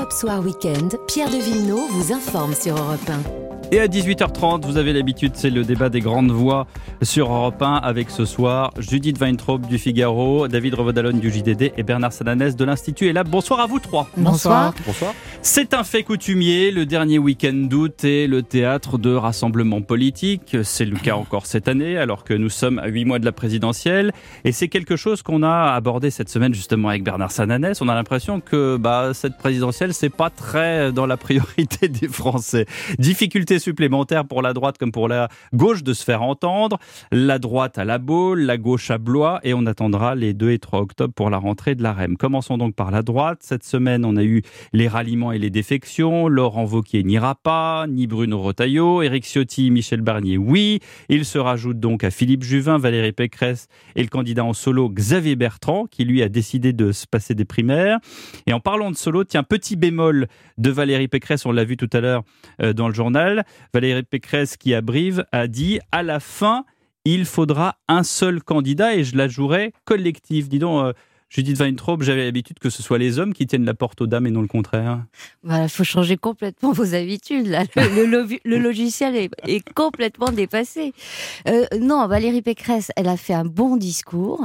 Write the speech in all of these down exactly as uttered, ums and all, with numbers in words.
Europe Soir Weekend, Pierre de Villeneuve vous informe sur Europe un. Et à dix-huit heures trente, vous avez l'habitude, c'est le débat des grandes voix sur Europe un avec ce soir Judith Weintraub du Figaro, David Revaudalon du J D D et Bernard Sananès de l'Institut. Et là, bonsoir à vous trois. Bonsoir. Bonsoir. C'est un fait coutumier, le dernier week-end d'août est le théâtre de rassemblements politiques. C'est le cas encore cette année, alors que nous sommes à huit mois de la présidentielle. Et c'est quelque chose qu'on a abordé cette semaine justement avec Bernard Sananès. On a l'impression que bah, cette présidentielle, c'est pas très dans la priorité des Français. Difficulté supplémentaire pour la droite comme pour la gauche de se faire entendre. La droite à la Baule, la gauche à Blois, et on attendra les deux et trois octobre pour la rentrée de la R E M. Commençons donc par la droite. Cette semaine, on a eu les ralliements et les défections. Laurent Wauquiez n'ira pas, ni Bruno Retailleau. Éric Ciotti, Michel Barnier, oui. Il se rajoute donc à Philippe Juvin, Valérie Pécresse et le candidat en solo Xavier Bertrand, qui lui a décidé de se passer des primaires. Et en parlant de solo, tiens, petit bémol de Valérie Pécresse, on l'a vu tout à l'heure euh, dans le journal. Valérie Pécresse, qui à Brive, a dit « À la fin, il faudra un seul candidat et je la jouerai collective ». Dis donc, euh, Judith Weintraub, j'avais l'habitude que ce soit les hommes qui tiennent la porte aux dames et non le contraire. Voilà, il faut changer complètement vos habitudes. Là. Le, le, le, le logiciel est, est complètement dépassé. Euh, non, Valérie Pécresse, elle a fait un bon discours.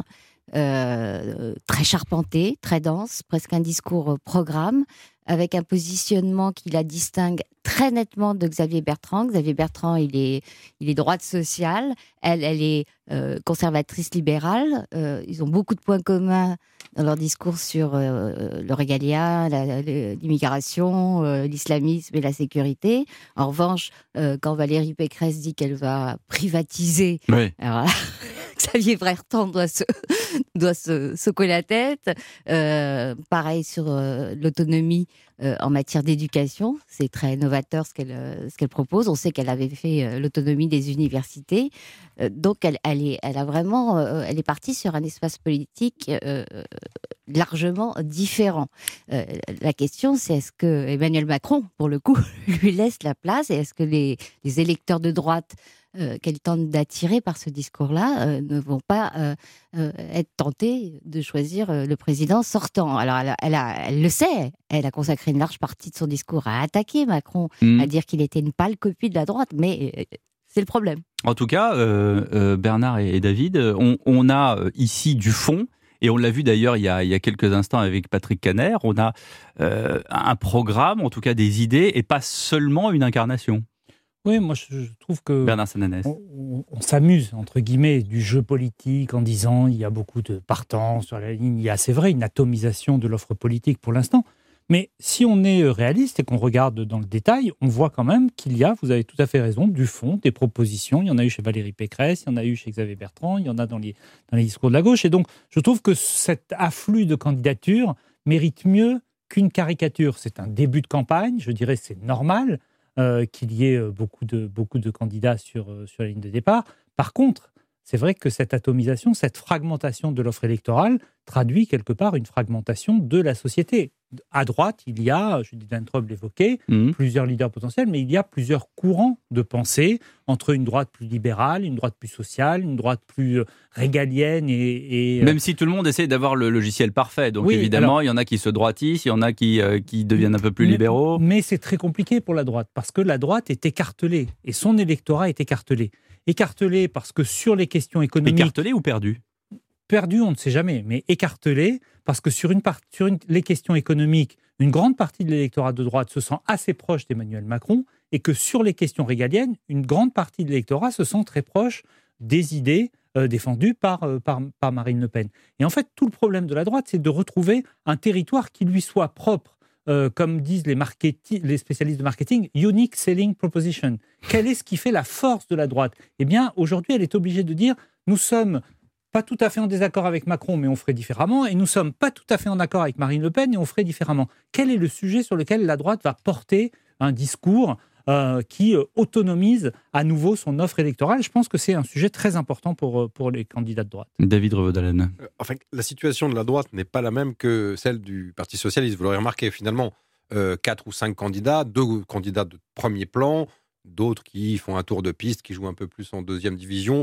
Euh, très charpenté, très dense, presque un discours programme, avec un positionnement qui la distingue très nettement de Xavier Bertrand. Xavier Bertrand, il est, il est droite sociale, elle, elle est euh, conservatrice libérale. Euh, ils ont beaucoup de points communs dans leur discours sur euh, le régalien, la, la, l'immigration, euh, l'islamisme et la sécurité. En revanche, euh, quand Valérie Pécresse dit qu'elle va privatiser, oui. alors là, Xavier Bertrand doit se, doit se secouer la tête. Euh, pareil sur euh, l'autonomie euh, en matière d'éducation. C'est très novateur ce qu'elle, euh, ce qu'elle propose. On sait qu'elle avait fait euh, l'autonomie des universités. Euh, donc, elle, elle, est, elle a vraiment, euh, elle est partie sur un espace politique euh, largement différent. Euh, la question, c'est est-ce que Emmanuel Macron, pour le coup, lui laisse la place et est-ce que les, les électeurs de droite Euh, qu'elle tente d'attirer par ce discours-là, euh, ne vont pas euh, euh, être tentés de choisir euh, le président sortant. Alors, elle, a, elle, a, elle le sait, elle a consacré une large partie de son discours à attaquer Macron, mmh. à dire qu'il était une pâle copie de la droite, mais euh, c'est le problème. En tout cas, euh, euh, Bernard et, et David, on, on a euh, ici du fond. Et on l'a vu d'ailleurs il y a, il y a quelques instants avec Patrick Kanner, on a euh, un programme, en tout cas des idées, et pas seulement une incarnation. Oui, moi je trouve que Bernard Sananès. On, on, on s'amuse, entre guillemets, du jeu politique en disant il y a beaucoup de partants sur la ligne. Il y a, c'est vrai, une atomisation de l'offre politique pour l'instant. Mais si on est réaliste et qu'on regarde dans le détail, on voit quand même qu'il y a, vous avez tout à fait raison, du fond, des propositions. Il y en a eu chez Valérie Pécresse, il y en a eu chez Xavier Bertrand, il y en a dans les, dans les discours de la gauche. Et donc, je trouve que cet afflux de candidatures mérite mieux qu'une caricature. C'est un début de campagne, je dirais c'est normal. Euh, qu'il y ait beaucoup de, beaucoup de candidats sur, euh, sur la ligne de départ. Par contre, c'est vrai que cette atomisation, cette fragmentation de l'offre électorale traduit quelque part une fragmentation de la société. À droite, il y a, Judith Weintraub l'évoquait, mmh. plusieurs leaders potentiels, mais il y a plusieurs courants de pensée entre une droite plus libérale, une droite plus sociale, une droite plus régalienne et... et Même si tout le monde essaie d'avoir le logiciel parfait. Donc oui, évidemment, alors, il y en a qui se droitissent, il y en a qui, euh, qui deviennent un peu plus mais, libéraux. Mais c'est très compliqué pour la droite, parce que la droite est écartelée, et son électorat est écartelé. Écartelé parce que sur les questions économiques... Écartelé ou perdu ? Perdu, on ne sait jamais, mais écartelé, parce que sur, une part, sur une, les questions économiques, une grande partie de l'électorat de droite se sent assez proche d'Emmanuel Macron, et que sur les questions régaliennes, une grande partie de l'électorat se sent très proche des idées euh, défendues par, euh, par, par Marine Le Pen. Et en fait, tout le problème de la droite, c'est de retrouver un territoire qui lui soit propre, euh, comme disent les, marketi- les spécialistes de marketing, unique selling proposition. Quel est ce qui fait la force de la droite ? Eh bien, aujourd'hui, elle est obligée de dire, nous sommes... pas tout à fait en désaccord avec Macron, mais on ferait différemment, et nous ne sommes pas tout à fait en accord avec Marine Le Pen, et on ferait différemment. Quel est le sujet sur lequel la droite va porter un discours euh, qui euh, autonomise à nouveau son offre électorale ? Je pense que c'est un sujet très important pour, pour les candidats de droite. David Revaudalon. Euh, enfin, la situation de la droite n'est pas la même que celle du Parti socialiste. Vous l'aurez remarqué, finalement, euh, quatre ou cinq candidats, deux candidats de premier plan, d'autres qui font un tour de piste, qui jouent un peu plus en deuxième division,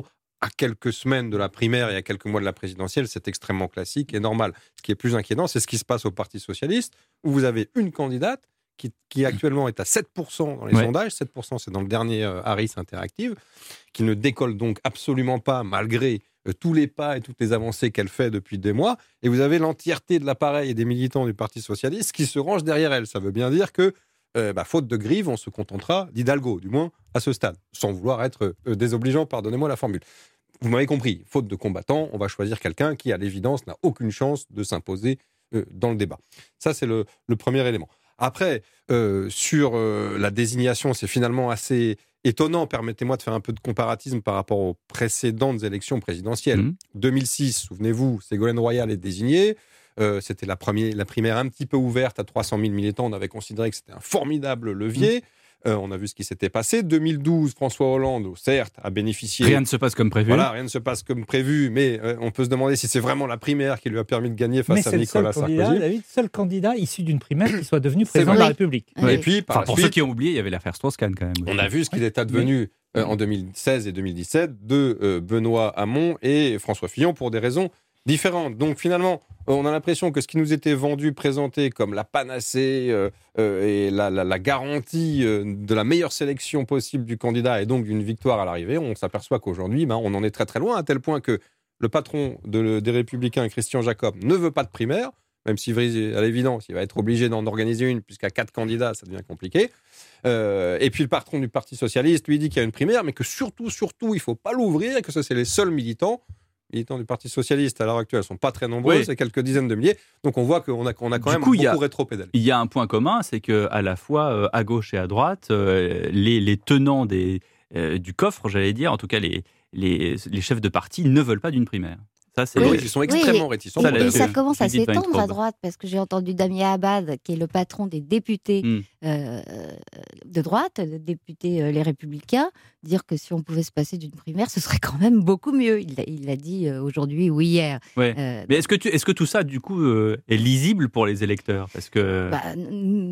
à quelques semaines de la primaire et à quelques mois de la présidentielle, c'est extrêmement classique et normal. Ce qui est plus inquiétant, c'est ce qui se passe au Parti socialiste, où vous avez une candidate qui, qui actuellement est à sept pour cent dans les Ouais. sondages, sept pour cent c'est dans le dernier euh, Harris Interactive, qui ne décolle donc absolument pas malgré euh, tous les pas et toutes les avancées qu'elle fait depuis des mois, et vous avez l'entièreté de l'appareil et des militants du Parti socialiste qui se rangent derrière elle. Ça veut bien dire que Euh, bah, faute de grive, on se contentera d'Hidalgo, du moins à ce stade, sans vouloir être euh, désobligeant, pardonnez-moi la formule. Vous m'avez compris, faute de combattants, on va choisir quelqu'un qui, à l'évidence, n'a aucune chance de s'imposer euh, dans le débat. Ça, c'est le, le premier élément. Après, euh, sur euh, la désignation, c'est finalement assez étonnant. Permettez-moi de faire un peu de comparatisme par rapport aux précédentes élections présidentielles. Mmh. deux mille six, souvenez-vous, Ségolène Royal est désignée. Euh, c'était la, première, la primaire un petit peu ouverte à trois cent mille militants. On avait considéré que c'était un formidable levier. Mmh. Euh, on a vu ce qui s'était passé. deux mille douze, François Hollande, certes, a bénéficié. Rien ne se passe comme prévu. Voilà, rien ne se passe comme prévu, mais euh, on peut se demander si c'est vraiment la primaire qui lui a permis de gagner face Mais à c'est Nicolas le seul candidat, Sarkozy. David, seul candidat issu d'une primaire qui soit devenu C'est président vrai. de la Oui. République. Oui. Et puis, par Enfin, la pour suite, ceux qui ont oublié, il y avait l'affaire Strauss-Kahn quand même. on a vu ce qu'il est advenu euh, en deux mille seize et deux mille dix-sept de euh, Benoît Hamon et François Fillon pour des raisons différentes. Donc finalement, on a l'impression que ce qui nous était vendu, présenté comme la panacée euh, euh, et la, la, la garantie euh, de la meilleure sélection possible du candidat et donc d'une victoire à l'arrivée, on s'aperçoit qu'aujourd'hui, ben, on en est très très loin, à tel point que le patron de, des Républicains, Christian Jacob, ne veut pas de primaire, même si à l'évidence, il va être obligé d'en organiser une, puisqu'à quatre candidats, ça devient compliqué. Euh, et puis le patron du Parti Socialiste, lui, dit qu'il y a une primaire, mais que surtout, surtout, il ne faut pas l'ouvrir, et que ça, c'est les seuls militants. Militants du Parti Socialiste, à l'heure actuelle, ne sont pas très nombreux, Oui. c'est quelques dizaines de milliers. Donc on voit qu'on a, qu'on a quand Du même coup, il y beaucoup a- rétropédalé. Il y a un point commun, c'est que à la fois euh, à gauche et à droite, euh, les, les tenants des, euh, du coffre, j'allais dire, en tout cas les, les, les chefs de parti, ne veulent pas d'une primaire. Ça, c'est Oui, ils sont extrêmement réticents. Ça, Et, là, et là-dessus, ça commence à Judith s'étendre à Weintraub. droite, parce que j'ai entendu Damien Abad, qui est le patron des députés Mm. euh, de droite, le député euh, Les Républicains, dire que si on pouvait se passer d'une primaire, ce serait quand même beaucoup mieux. Il l'a, il l'a dit euh, aujourd'hui ou hier. Ouais. Euh, Mais est-ce que, tu, est-ce que tout ça, du coup, euh, est lisible pour les électeurs? Parce que bah, n-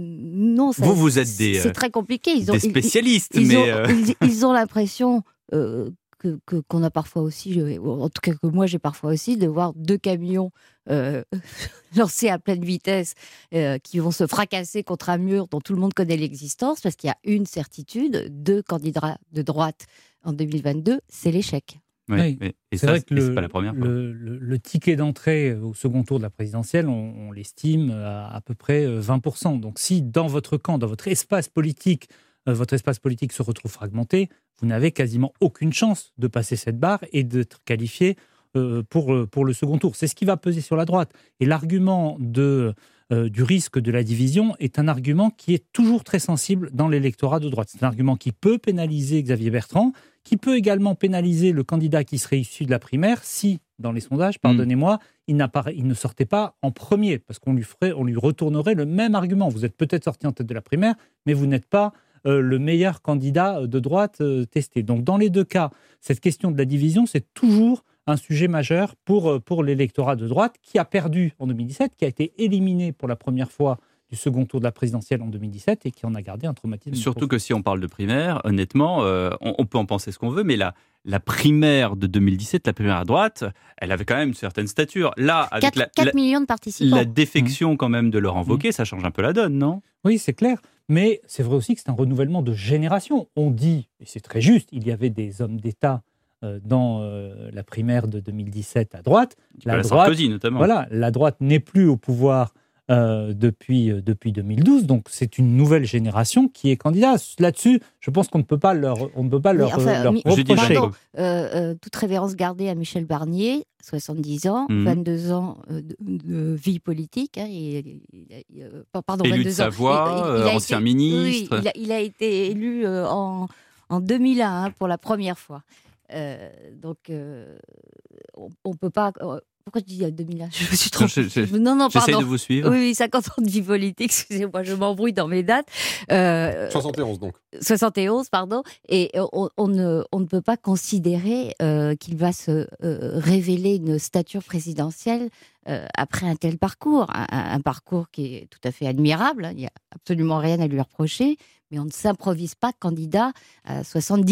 non, ça- Vous, vous êtes des, c'est euh, très compliqué. Ils ont, des ils- spécialistes, ils, mais... ont, euh, ils, ils ont l'impression euh, que, que- qu'on a parfois aussi, euh, en tout cas que moi j'ai parfois aussi, de voir deux camions euh, lancés à pleine vitesse euh, qui vont se fracasser contre un mur dont tout le monde connaît l'existence, parce qu'il y a une certitude, deux candidats de droite en deux mille vingt-deux, c'est l'échec. ouais, Oui. mais- et C'est ça, vrai c'est que le, c'est pas la première fois. le, le- le ticket d'entrée au second tour de la présidentielle, on, on l'estime à à peu près vingt pour cent. Donc si dans votre camp, dans votre espace politique, euh, votre espace politique se retrouve fragmenté, vous n'avez quasiment aucune chance de passer cette barre et d'être qualifié euh, pour, euh, pour le second tour. C'est ce qui va peser sur la droite. Et l'argument de, euh, du risque de la division est un argument qui est toujours très sensible dans l'électorat de droite. C'est un argument qui peut pénaliser Xavier Bertrand, qui peut également pénaliser le candidat qui serait issu de la primaire si, dans les sondages, pardonnez-moi, il, n'appara- il ne sortait pas en premier, parce qu'on lui, ferait, on lui retournerait le même argument. Vous êtes peut-être sorti en tête de la primaire, mais vous n'êtes pas euh, le meilleur candidat de droite euh, testé. Donc dans les deux cas, cette question de la division, c'est toujours un sujet majeur pour, euh, pour l'électorat de droite qui a perdu en deux mille dix-sept, qui a été éliminé pour la première fois du second tour de la présidentielle en deux mille dix-sept et qui en a gardé un traumatisme. Surtout profond. que si on parle de primaire, honnêtement, euh, on, on peut en penser ce qu'on veut, mais la, la primaire de deux mille dix-sept, la primaire à droite, elle avait quand même une certaine stature. Là, avec la, quatre la- millions de participants. la défection quand même de Laurent Wauquiez, ça change un peu la donne, non? Oui, c'est clair. Mais c'est vrai aussi que c'est un renouvellement de génération. On dit, et c'est très juste, il y avait des hommes d'État euh, dans euh, la primaire de deux mille dix-sept à droite. La La droite, Sarkozy, notamment. voilà, la droite n'est plus au pouvoir euh, depuis, euh, depuis deux mille douze. Donc c'est une nouvelle génération qui est candidat. Là-dessus, je pense qu'on ne peut pas leur, on ne peut pas Oui, leur, enfin, euh, leur mais- Je dis reprocher. Jacob. Euh, euh, toute révérence gardée à Michel Barnier, soixante-dix ans, Mhm. vingt-deux ans euh, de, de vie politique. Hein, et- et- et- euh, pardon, Élu de vingt-deux ans. Savoie, Il- il- il a euh, ancien été- ministre. Oui, il a, il a été élu euh, en, en deux mille un hein, pour la première fois. Euh, donc, euh, on ne peut pas. euh, Pourquoi je dis deux mille un? Je me suis trompée. Je- je- non, non, J'essaie pardon. de vous suivre. Oui, oui, cinquante ans de vie politique, excusez-moi, je m'embrouille dans mes dates. Euh, soixante et onze donc. soixante et onze, pardon, et on, on ne, on ne peut pas considérer euh, qu'il va se euh, révéler une stature présidentielle euh, après un tel parcours. Un, un- un parcours qui est tout à fait admirable, hein, il n'y a absolument rien à lui reprocher, mais on ne s'improvise pas candidat à soixante-dix ans.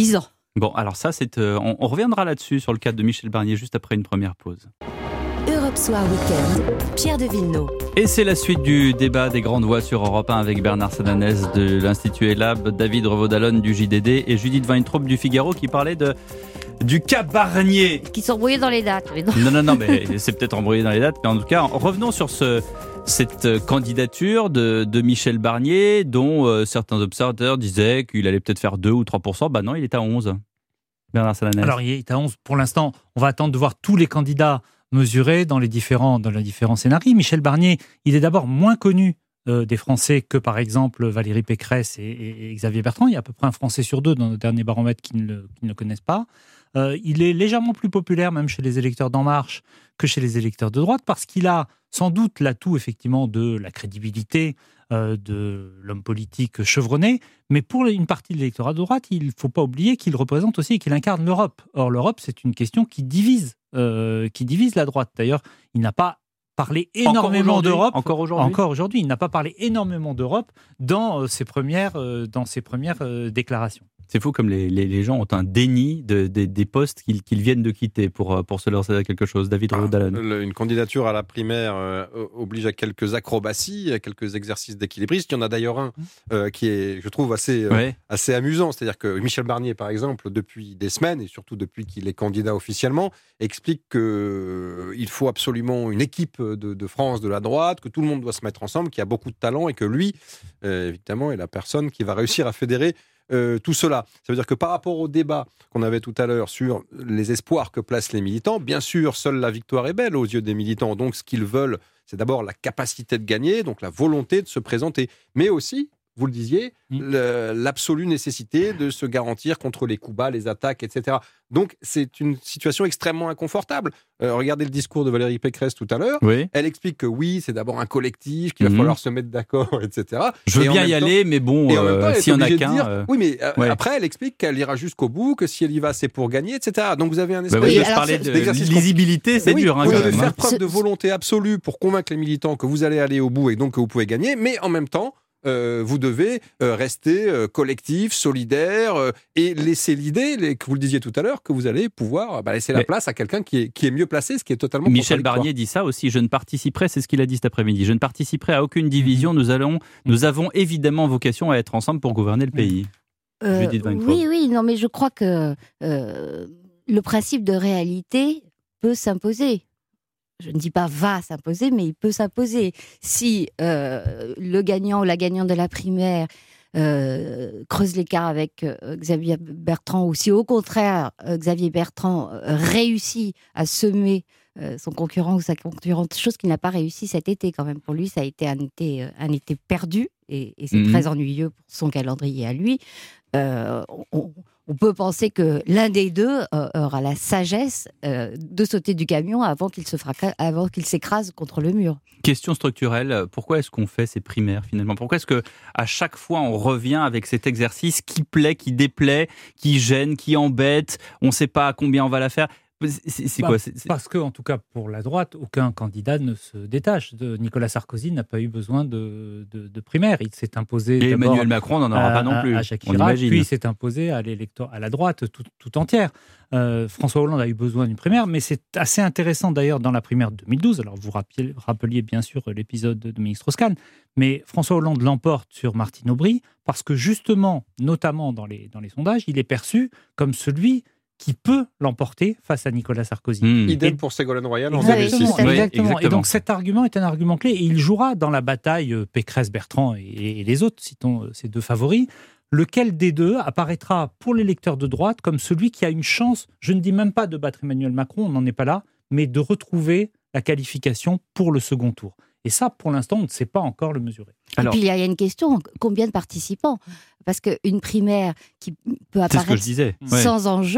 Bon, alors ça, c'est, euh, on, on reviendra là-dessus sur le cas de Michel Barnier juste après une première pause. Europe Soir Weekend, Pierre de Villeneuve. Et c'est la suite du débat des grandes voix sur Europe un avec Bernard Sananès de l'Institut Elab, David Revaud-Dallon du J D D et Judith Weintraub du Figaro qui parlait de, du cas Barnier. Qui sont brouillés dans les dates. Mais non. Non, non, non, mais c'est peut-être embrouillé dans les dates, mais en tout cas, revenons sur ce, cette candidature de, de Michel Barnier dont euh, certains observateurs disaient qu'il allait peut-être faire deux ou trois pour cent. Bah non, il est à onze. Bernard Sananès. Alors, il est à onze pour l'instant. On va attendre de voir tous les candidats mesurés dans les différents, dans les différents scénarios. Michel Barnier, il est d'abord moins connu euh, des Français que, par exemple, Valérie Pécresse et, et, et Xavier Bertrand. Il y a à peu près un Français sur deux dans le dernier baromètre qui ne le, qui ne le connaissent pas. Euh, il est légèrement plus populaire, même chez les électeurs d'En Marche, que chez les électeurs de droite, parce qu'il a sans doute l'atout, effectivement, de la crédibilité, euh, de l'homme politique chevronné. Mais pour une partie de l'électorat de droite, il ne faut pas oublier qu'il représente aussi et qu'il incarne l'Europe. Or, l'Europe, c'est une question qui divise, euh, qui divise la droite. D'ailleurs, il n'a pas parlé énormément encore d'Europe. Encore aujourd'hui. Encore aujourd'hui, il n'a pas parlé énormément d'Europe dans euh, ses premières, euh, dans ses premières euh, déclarations. C'est fou comme les, les, les gens ont un déni de, de, des postes qu'ils, qu'ils viennent de quitter pour, pour se lancer à quelque chose. David Revaud-Dallon. Ah, une candidature à la primaire euh, oblige à quelques acrobaties, à quelques exercices d'équilibriste. Il y en a d'ailleurs un euh, qui est, je trouve, assez, euh, ouais. assez amusant. C'est-à-dire que Michel Barnier, par exemple, depuis des semaines, et surtout depuis qu'il est candidat officiellement, explique qu'il euh, faut absolument une équipe de, de France de la droite, que tout le monde doit se mettre ensemble, qu'il y a beaucoup de talent et que lui, euh, évidemment, est la personne qui va réussir à fédérer Euh, tout cela. Ça veut dire que par rapport au débat qu'on avait tout à l'heure sur les espoirs que placent les militants, bien sûr, seule la victoire est belle aux yeux des militants. Donc, ce qu'ils veulent, c'est d'abord la capacité de gagner, donc la volonté de se présenter. Mais aussi, vous le disiez, mmh. le, l'absolue nécessité de se garantir contre les coups bas, les attaques, et cetera. Donc, c'est une situation extrêmement inconfortable. Euh, regardez le discours de Valérie Pécresse tout à l'heure. Oui. Elle explique que oui, c'est d'abord un collectif, qu'il va mmh. falloir se mettre d'accord, et cetera. Je veux et bien y temps, aller, mais bon, euh, s'il n'y en a qu'un... Dire, euh... Oui, mais euh, ouais. après, elle explique qu'elle ira jusqu'au bout, que si elle y va, c'est pour gagner, et cetera. Donc, vous avez un espèce bah oui, de... Je parlais de lisibilité, c'est oui, dur. Hein, vous quand devez même, faire hein. preuve de volonté absolue pour convaincre les militants que vous allez aller au bout et donc que vous pouvez gagner, mais en même temps, Euh, vous devez euh, rester euh, collectif, solidaire euh, et laisser l'idée, les, que vous le disiez tout à l'heure, que vous allez pouvoir bah, laisser la Mais place à quelqu'un qui est, qui est mieux placé, ce qui est totalement Michel Barnier dit ça aussi, je ne participerai, c'est ce qu'il a dit cet après-midi, je ne participerai à aucune division, mmh. nous, allons, nous avons évidemment vocation à être ensemble pour gouverner le pays. Euh, oui, oui, non mais je crois que euh, le principe de réalité peut s'imposer. Je ne dis pas va s'imposer, mais il peut s'imposer. Si euh, le gagnant ou la gagnante de la primaire euh, creuse l'écart avec euh, Xavier Bertrand, ou si au contraire euh, Xavier Bertrand euh, réussit à semer euh, son concurrent ou sa concurrente, chose qu'il n'a pas réussi cet été quand même. Pour lui, ça a été un été, euh, un été perdu et, et c'est mmh. très ennuyeux pour son calendrier à lui. Euh, on, on peut penser que l'un des deux euh, aura la sagesse euh, de sauter du camion avant qu'il se fraca- avant qu'il s'écrase contre le mur. Question structurelle, pourquoi est-ce qu'on fait ces primaires finalement ? Pourquoi est-ce que à chaque fois on revient avec cet exercice qui plaît, qui déplaît, qui gêne, qui embête, on ne sait pas à combien on va la faire ? C'est, c'est bah, quoi c'est, c'est... Parce que, en tout cas, pour la droite, aucun candidat ne se détache. De Nicolas Sarkozy n'a pas eu besoin de, de, de primaire. Il s'est imposé. Et Emmanuel Macron n'en aura à, pas non plus. À Jacques Chirac, puis il s'est imposé à, à la droite tout, tout entière. Euh, François Hollande a eu besoin d'une primaire, mais c'est assez intéressant d'ailleurs dans la primaire de deux mille douze. Alors vous rappeliez, rappeliez bien sûr l'épisode de Dominique Strauss-Kahn, mais François Hollande l'emporte sur Martine Aubry parce que justement, notamment dans les, dans les sondages, il est perçu comme celui qui peut l'emporter face à Nicolas Sarkozy. Mmh. Idem pour Ségolène Royal en deux mille six. Exactement, oui, exactement. exactement. Et donc cet argument est un argument clé et il jouera dans la bataille Pécresse-Bertrand et, et les autres, citons ces deux favoris. Lequel des deux apparaîtra pour l'électeur de droite comme celui qui a une chance, je ne dis même pas de battre Emmanuel Macron, on n'en est pas là, mais de retrouver la qualification pour le second tour. Et ça, pour l'instant, on ne sait pas encore le mesurer. Alors, et puis, il y a une question, combien de participants ? Parce qu'une primaire qui peut apparaître c'est ce que je disais. sans ouais. enjeu,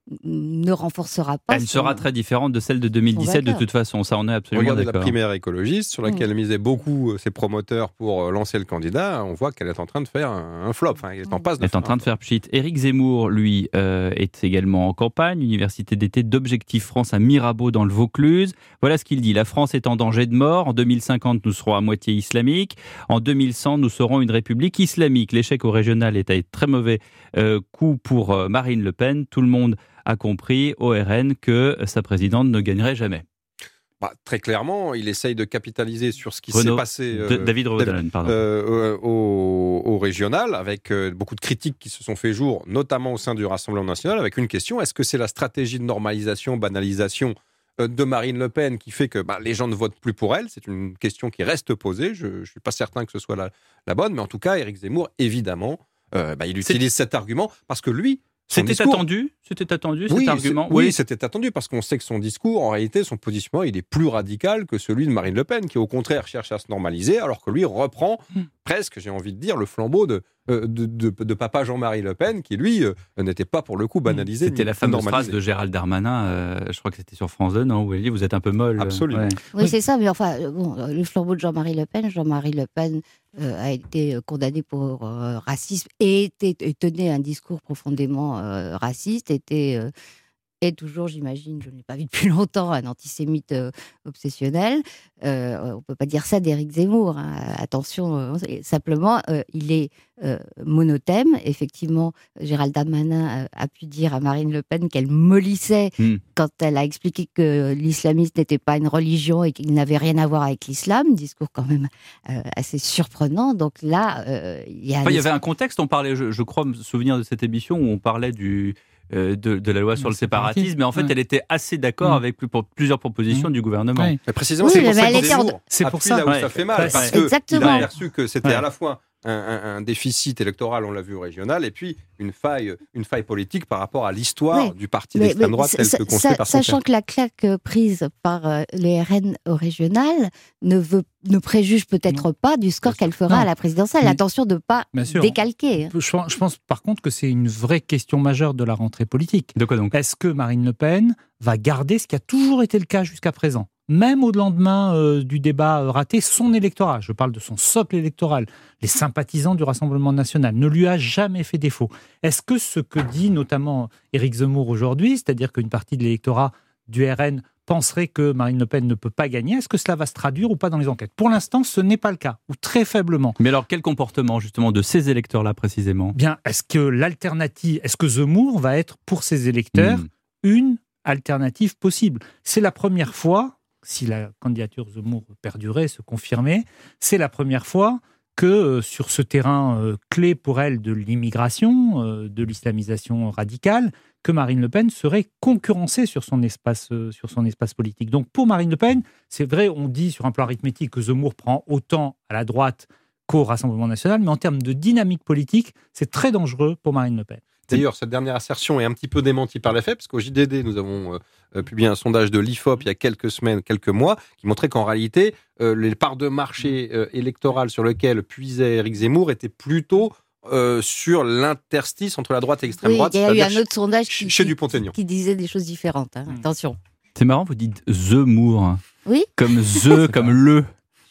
ne renforcera pas. Elle son... sera très différente de celle de deux mille dix-sept de toute façon, ça on est absolument Regardez d'accord. la primaire écologiste sur laquelle mmh. misaient beaucoup ses promoteurs pour lancer le candidat, on voit qu'elle est en train de faire un flop, enfin, elle est en passe de Elle est en train de faire pchit. Éric Zemmour, lui, euh, est également en campagne, université d'été d'Objectif France à Mirabeau dans le Vaucluse. Voilà ce qu'il dit, la France est en danger de mort, en deux mille cinquante nous serons à moitié islamique, en deux mille cent nous serons une république islamique. L'échec au régional est un très mauvais euh, coup pour euh, Marine Le Pen, tout le monde a compris au R N que sa présidente ne gagnerait jamais. Bah, très clairement, il essaye de capitaliser sur ce qui Renaud, s'est passé euh, David Revaudalon, pardon. Euh, au, au régional, avec euh, beaucoup de critiques qui se sont fait jour, notamment au sein du Rassemblement national, avec une question, est-ce que c'est la stratégie de normalisation, banalisation euh, de Marine Le Pen qui fait que bah, les gens ne votent plus pour elle? C'est une question qui reste posée, je ne suis pas certain que ce soit la, la bonne, mais en tout cas, Éric Zemmour, évidemment, euh, bah, il utilise cet argument parce que lui, C'était discours... attendu, c'était attendu oui, cet argument. Oui, oui. c'était attendu parce qu'on sait que son discours, en réalité, son positionnement, il est plus radical que celui de Marine Le Pen, qui au contraire cherche à se normaliser, alors que lui reprend mmh. presque, j'ai envie de dire, le flambeau de, de, de, de papa Jean-Marie Le Pen, qui lui euh, n'était pas pour le coup banalisé. C'était la fameuse phrase de Gérald Darmanin, euh, je crois que c'était sur France deux, non, où il dit vous êtes un peu molle. Absolument. Ouais. Oui, c'est ça, mais enfin, bon, le flambeau de Jean-Marie Le Pen, Jean-Marie Le Pen euh, a été condamné pour euh, racisme et, était, et tenait un discours profondément euh, raciste, était euh, et toujours, j'imagine, je ne l'ai pas vu depuis longtemps, un antisémite euh, obsessionnel. Euh, on ne peut pas dire ça d'Éric Zemmour. Hein. Attention, euh, simplement, euh, il est euh, monothème. Effectivement, Gérald Darmanin euh, a pu dire à Marine Le Pen qu'elle mollissait mm. quand elle a expliqué que l'islamisme n'était pas une religion et qu'il n'avait rien à voir avec l'islam. Discours quand même euh, assez surprenant. Donc là, euh, il y a... Enfin, il y avait un contexte, on parlait, je, je crois me souvenir de cette émission où on parlait du... De, de la loi sur le séparatisme, mais en fait, ouais. elle était assez d'accord mmh. avec plus, pour plusieurs propositions mmh. du gouvernement. Oui. Mais précisément, oui, c'est pour ça que Zemmour c'est a pour pris ça là où ouais. ça fait mal, parce qu'il a perçu que c'était ouais. à la fois un, un, un déficit électoral, on l'a vu au régional, et puis une faille, une faille politique par rapport à l'histoire oui. du parti mais, d'extrême droite tel que construit ça, par son Sachant père. que la claque prise par euh, le R N au régional ne, veut, ne préjuge peut-être non. pas du score qu'elle fera non. à la présidentielle. Mais, Attention de ne pas décalquer. Je, je pense par contre que c'est une vraie question majeure de la rentrée politique. De quoi donc ? Est-ce que Marine Le Pen va garder ce qui a toujours été le cas jusqu'à présent ? Même au lendemain euh, du débat euh, raté, son électorat, je parle de son socle électoral, les sympathisants du Rassemblement national, ne lui a jamais fait défaut. Est-ce que ce que dit notamment Éric Zemmour aujourd'hui, c'est-à-dire qu'une partie de l'électorat du R N penserait que Marine Le Pen ne peut pas gagner, est-ce que cela va se traduire ou pas dans les enquêtes ? Pour l'instant, ce n'est pas le cas, ou très faiblement. Mais alors, quel comportement justement de ces électeurs-là précisément ? Bien, est-ce que l'alternative, est-ce que Zemmour va être pour ces électeurs mmh. une alternative possible ? C'est la première fois, si la candidature Zemmour perdurait, se confirmait, c'est la première fois que euh, sur ce terrain euh, clé pour elle de l'immigration, euh, de l'islamisation radicale, que Marine Le Pen serait concurrencée sur son espace, euh, sur son espace politique. Donc pour Marine Le Pen, c'est vrai, on dit sur un plan arithmétique que Zemmour prend autant à la droite qu'au Rassemblement national, mais en termes de dynamique politique, c'est très dangereux pour Marine Le Pen. D'ailleurs, cette dernière assertion est un petit peu démentie par les faits, parce qu'au J D D, nous avons euh, publié un sondage de l'I F O P il y a quelques semaines, quelques mois, qui montrait qu'en réalité, euh, les parts de marché euh, électorales sur lesquelles puisait Éric Zemmour étaient plutôt euh, sur l'interstice entre la droite et l'extrême oui, droite. Il y a eu un autre sondage qui, chez qui, Dupont-Aignan. qui disait des choses différentes. Hein. Mmh. Attention. C'est marrant, vous dites Zemmour. Oui. Comme The, comme le.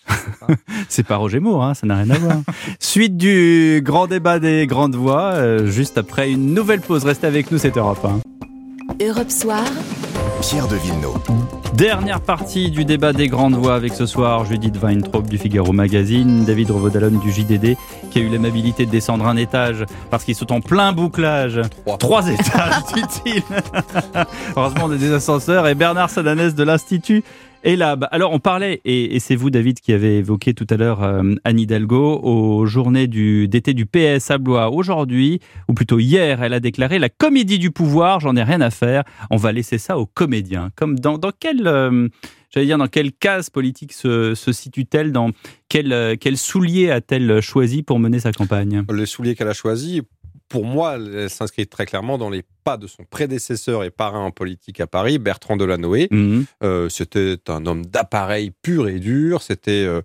C'est pas Roger Moore, hein, ça n'a rien à voir. Suite du grand débat des grandes voix, euh, juste après une nouvelle pause. Restez avec nous, c'est Europe un. Europe Soir. Pierre de Villeneuve. Dernière partie du débat des grandes voix avec ce soir Judith Weintraub du Figaro Magazine, David Revaudalon du J D D qui a eu l'amabilité de descendre un étage parce qu'ils sont en plein bouclage. Trois, Trois étages, dit-il. Heureusement, on a des ascenseurs. Et Bernard Sadanès de l'Institut Et là, bah, alors on parlait, et, et c'est vous David qui avez évoqué tout à l'heure euh, Anne Hidalgo, aux journées du, d'été du P S à Blois. Aujourd'hui, ou plutôt hier, elle a déclaré « La comédie du pouvoir, j'en ai rien à faire, on va laisser ça aux comédiens ». Comme dans, dans quelle, euh, j'allais dire, dans quelle case politique se, se situe-t-elle, dans quel, euh, quel soulier a-t-elle choisi pour mener sa campagne ? Le soulier qu'elle a choisi, pour moi, elle s'inscrit très clairement dans les pas de son prédécesseur et parrain en politique à Paris, Bertrand Delanoë. Mmh. Euh, c'était un homme d'appareil pur et dur. C'était, euh,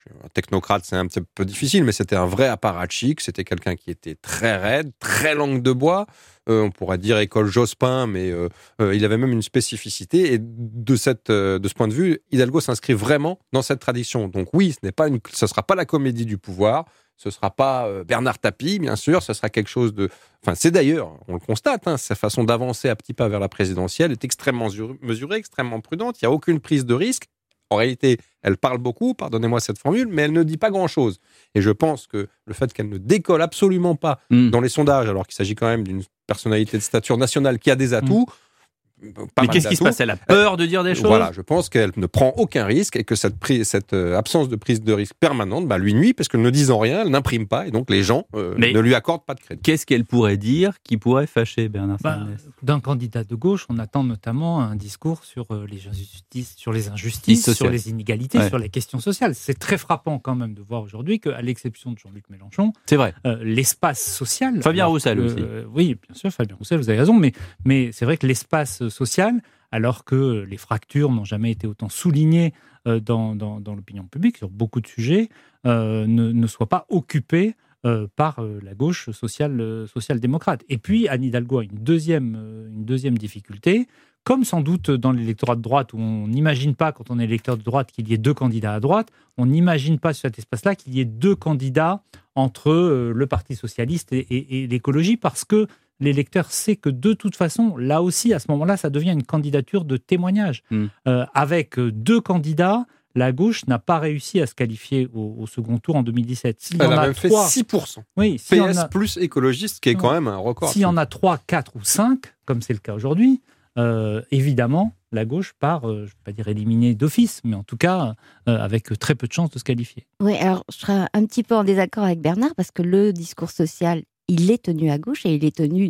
un technocrate, c'est un petit peu difficile, mais c'était un vrai apparatchik. C'était quelqu'un qui était très raide, très langue de bois. Euh, on pourrait dire école Jospin, mais euh, euh, il avait même une spécificité. Et de, cette, euh, de ce point de vue, Hidalgo s'inscrit vraiment dans cette tradition. Donc oui, ce n'est pas une, ce sera pas la comédie du pouvoir. Ce sera pas euh, Bernard Tapie, bien sûr. Ce sera quelque chose de. Enfin, c'est d'ailleurs, on le constate, hein, sa façon d'avancer à petits pas vers la présidentielle est extrêmement mesurée, extrêmement prudente. Il n'y a aucune prise de risque. En réalité, elle parle beaucoup, pardonnez-moi cette formule, mais elle ne dit pas grand-chose. Et je pense que le fait qu'elle ne décolle absolument pas mmh. dans les sondages, alors qu'il s'agit quand même d'une personnalité de stature nationale qui a des atouts, mmh. Mais qu'est-ce qui se passe? Elle a peur de dire des choses? Voilà, je pense qu'elle ne prend aucun risque et que cette, prise, cette euh, absence de prise de risque permanente bah, lui nuit parce que ne disant rien, elle n'imprime pas et donc les gens euh, ne lui accordent pas de crédit. Qu'est-ce qu'elle pourrait dire qui pourrait fâcher Bernard bah, Sananès? D'un candidat de gauche, on attend notamment un discours sur les injustices, sur les, injustices, sur les inégalités, ouais. sur les questions sociales. C'est très frappant quand même de voir aujourd'hui qu'à l'exception de Jean-Luc Mélenchon, c'est vrai. Euh, l'espace social... Fabien Roussel euh, aussi. Oui, bien sûr, Fabien Roussel, vous avez raison, mais, mais c'est vrai que l'espace social... alors que les fractures n'ont jamais été autant soulignées euh, dans, dans, dans l'opinion publique sur beaucoup de sujets, euh, ne, ne soient pas occupés euh, par euh, la gauche sociale, euh, social-démocrate. Et puis, Anne Hidalgo a une deuxième, euh, une deuxième difficulté, comme sans doute dans l'électorat de droite, où on n'imagine pas, quand on est électeur de droite, qu'il y ait deux candidats à droite, on n'imagine pas sur cet espace-là qu'il y ait deux candidats entre euh, le Parti socialiste et, et, et l'écologie, parce que l'électeur sait que de toute façon, là aussi, à ce moment-là, ça devient une candidature de témoignage. Mmh. Euh, avec deux candidats, la gauche n'a pas réussi à se qualifier au, au second tour en deux mille dix-sept. S'il Elle a, a même trois, fait six pour cent. Oui, si P S a, plus écologiste, qui est quand même un record. S'il y en a trois, quatre ou cinq, comme c'est le cas aujourd'hui, euh, évidemment, la gauche part, euh, je ne vais pas dire éliminée d'office, mais en tout cas, euh, avec très peu de chances de se qualifier. Oui, alors je serais un petit peu en désaccord avec Bernard, parce que le discours social, il est tenu à gauche et il est tenu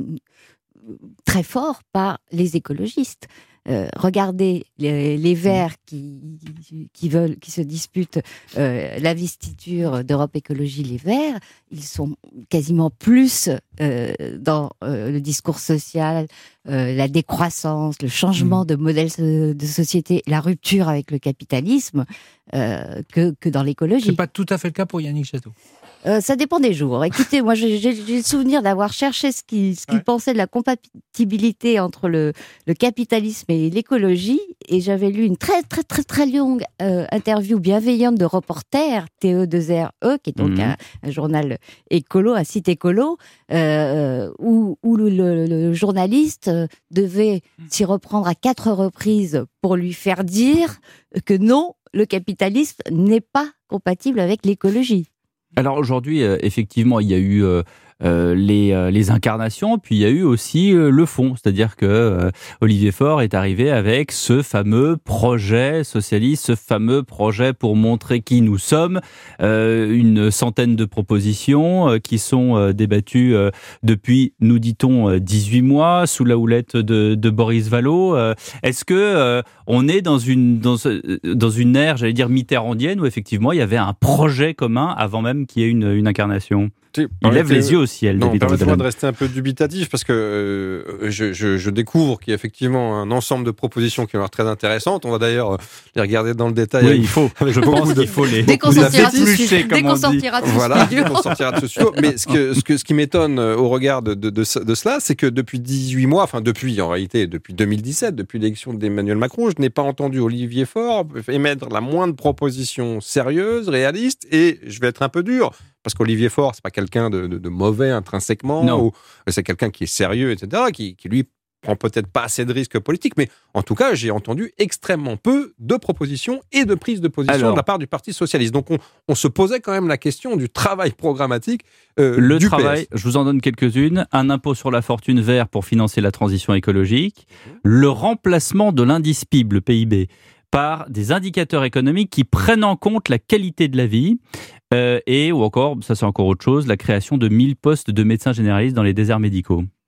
très fort par les écologistes. Euh, regardez les, les Verts qui, qui, veulent, qui se disputent euh, l'investiture d'Europe Écologie Les Verts, ils sont quasiment plus euh, dans euh, le discours social, euh, la décroissance, le changement mmh. de modèle de société, la rupture avec le capitalisme euh, que, que dans l'écologie. C'est pas tout à fait le cas pour Yannick Jadot. Euh, ça dépend des jours. Écoutez, moi, j'ai, j'ai, j'ai le souvenir d'avoir cherché ce qu'il ce qu'il ouais. pensait de la compatibilité entre le, le capitalisme et l'écologie, et j'avais lu une très, très, très, très longue euh, interview bienveillante de Reporter, T E deux R E, qui est donc mmh. un, un journal écolo, un site écolo, euh, où, où le, le, le journaliste devait s'y reprendre à quatre reprises pour lui faire dire que non, le capitalisme n'est pas compatible avec l'écologie. Alors aujourd'hui, euh, effectivement, il y a eu euh, euh, les, euh, les incarnations, puis il y a eu aussi euh, le fond. C'est-à-dire que euh, Olivier Faure est arrivé avec ce fameux projet socialiste, ce fameux projet pour montrer qui nous sommes, euh, une centaine de propositions euh, qui sont euh, débattues euh, depuis, nous dit-on, dix-huit mois, sous la houlette de, de Boris Vallaud. Euh, est-ce que euh, on est dans une, dans, dans une ère, j'allais dire, mitterrandienne, où effectivement il y avait un projet commun avant même qu'il y ait une, une incarnation? Il lève les yeux au ciel. Non, permettez-moi de rester un peu dubitatif, parce que euh, je, je, je découvre qu'il y a effectivement un ensemble de propositions qui ont l'air très intéressantes. On va d'ailleurs les regarder dans le détail. Oui, il faut. Je pense qu'il faut les dès qu'on sortira de ce comme on dit. Voilà, dès qu'on sortira de ce studio. Mais ce, que, ce, que, ce qui m'étonne au regard de, de, de, de cela, c'est que depuis dix-huit mois, enfin depuis, en réalité, depuis deux mille dix-sept, depuis l'élection d'Emmanuel Macron, je n'ai pas entendu Olivier Faure émettre la moindre proposition sérieuse, réaliste, et je vais être un peu dur. Parce qu'Olivier Faure, c'est pas quelqu'un de, de, de mauvais intrinsèquement, non. Ou c'est quelqu'un qui est sérieux, et cetera, qui, qui lui prend peut-être pas assez de risques politiques, mais en tout cas, j'ai entendu extrêmement peu de propositions et de prises de position Alors, de la part du Parti socialiste. Donc, on, on se posait quand même la question du travail programmatique euh, le du travail, P S. Je vous en donne quelques-unes. Un impôt sur la fortune vert pour financer la transition écologique, mmh. le remplacement de l'indice P I B, le P I B, par des indicateurs économiques qui prennent en compte la qualité de la vie, euh, et ou encore, ça c'est encore autre chose, la création de mille postes de médecins généralistes dans les déserts médicaux.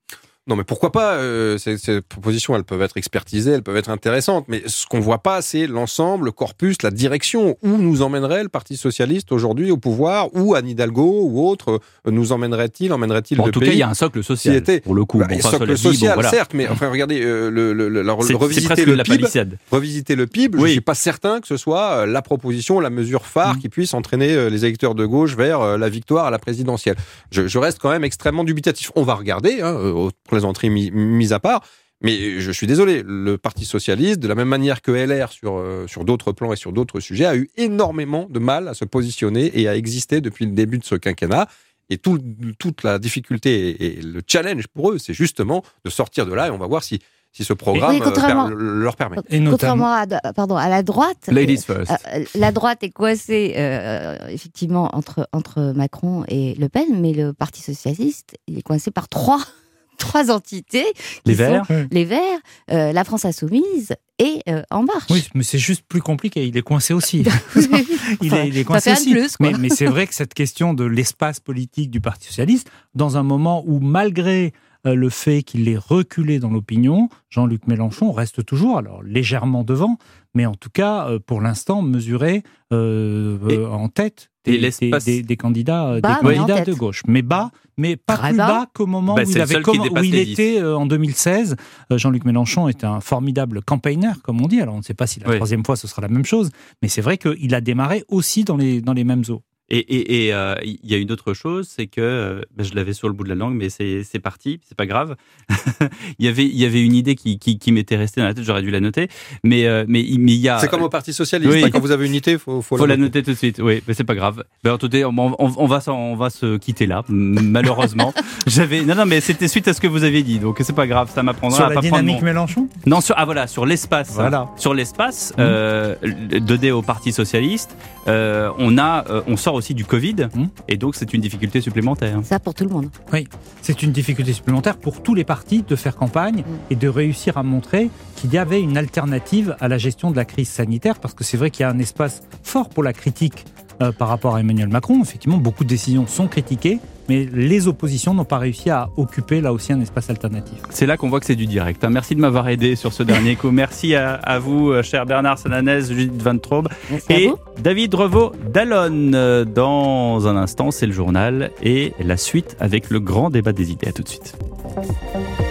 Non, mais pourquoi pas euh, ces, ces propositions, elles peuvent être expertisées, elles peuvent être intéressantes, mais ce qu'on voit pas, c'est l'ensemble, le corpus, la direction. Où nous emmènerait le Parti socialiste aujourd'hui au pouvoir, où Anne Hidalgo ou autre euh, nous emmènerait-il, emmènerait-il Bon, le en tout pays cas, il y a un socle social, était, pour le coup. bah, Bon, ça, socle cela dit, social, bon, voilà. certes, mais enfin, regardez, euh, le, le, le, la, C'est, le c'est revisiter presque le de la P I B, palissade. revisiter le P I B, je Oui. ne suis pas certain que ce soit euh, la proposition, la mesure phare Mm. qui puisse entraîner euh, les électeurs de gauche vers euh, la victoire à la présidentielle. Je, je reste quand même extrêmement dubitatif. On va regarder, hein, aux plaisanteries mis, mises à part, mais je suis désolé, le Parti socialiste, de la même manière que L R sur, euh, sur d'autres plans et sur d'autres sujets, a eu énormément de mal à se positionner et à exister depuis le début de ce quinquennat. Et tout, toute la difficulté et, et le challenge pour eux, c'est justement de sortir de là et on va voir si, si ce programme Oui, contrairement- euh, per- leur permet. Et notamment, Contrairement à, pardon, à la droite, Ladies first. euh, la droite est coincée euh, effectivement entre, entre Macron et Le Pen, mais le Parti socialiste, il est coincé par trois, trois entités. qui Les sont Verts. Les Verts, euh, la France Insoumise et euh, En Marche. oui, mais c'est juste plus compliqué. Il est coincé aussi. il, est, il est Ça coincé fait un de aussi. plus, quoi. mais, mais c'est vrai que cette question de l'espace politique du Parti socialiste, dans un moment où, malgré euh, le fait qu'il est reculé dans l'opinion, Jean-Luc Mélenchon reste toujours, alors légèrement devant, mais en tout cas, euh, pour l'instant, mesuré euh, Et- euh, en tête et des, l'espace- des, des- des candidats, euh, Bas, des mais en candidats tête. de gauche. Mais bas, mais pas Très plus bas. bas qu'au moment Bah, où c'est il, le avait seul qui comm- dépasse où il les dix. était euh, en deux mille seize. Euh, Jean-Luc Mélenchon est un formidable campaigner, comme on dit. Alors on ne sait pas si la Oui. troisième fois ce sera la même chose, mais c'est vrai qu'il a démarré aussi dans les, dans les mêmes eaux. Et et et, euh, il y a une autre chose, c'est que euh, ben, je l'avais sur le bout de la langue, mais c'est c'est parti, c'est pas grave. il y avait il y avait une idée qui qui, qui m'était restée dans la tête, j'aurais dû la noter, mais euh, mais mais il y a C'est comme au Parti socialiste, Oui. hein, quand vous avez une unité, il faut, faut, faut la noter tout de suite, oui, mais c'est pas grave. Ben, en tout cas, on, on, on va s'en- on va se quitter là, malheureusement. J'avais non non mais c'était suite à ce que vous avez dit, donc c'est pas grave, ça m'apprendra Sur à la pas prendre dynamique mon- Mélenchon Non, sur, ah voilà, sur l'espace. Voilà. Sur l'espace, Mmh. euh, donné au Parti Socialiste, euh, on, a, euh, on sort aussi du Covid, Mmh. et donc c'est une difficulté supplémentaire. Ça pour tout le monde. C'est une difficulté supplémentaire pour tous les partis de faire campagne Mm. et de réussir à montrer qu'il y avait une alternative à la gestion de la crise sanitaire, parce que c'est vrai qu'il y a un espace fort pour la critique euh, par rapport à Emmanuel Macron. Effectivement, beaucoup de décisions sont critiquées, mais les oppositions n'ont pas réussi à occuper là aussi un espace alternatif. C'est là qu'on voit que c'est du direct. hein. Merci de m'avoir aidé sur ce dernier coup. Merci à, à vous, euh, cher Bernard Sananès, Judith Van Traub Merci à et vous. David Revaud-Dallon. Euh, Dans un instant, c'est le journal et la suite avec le grand débat des idées. À tout de suite.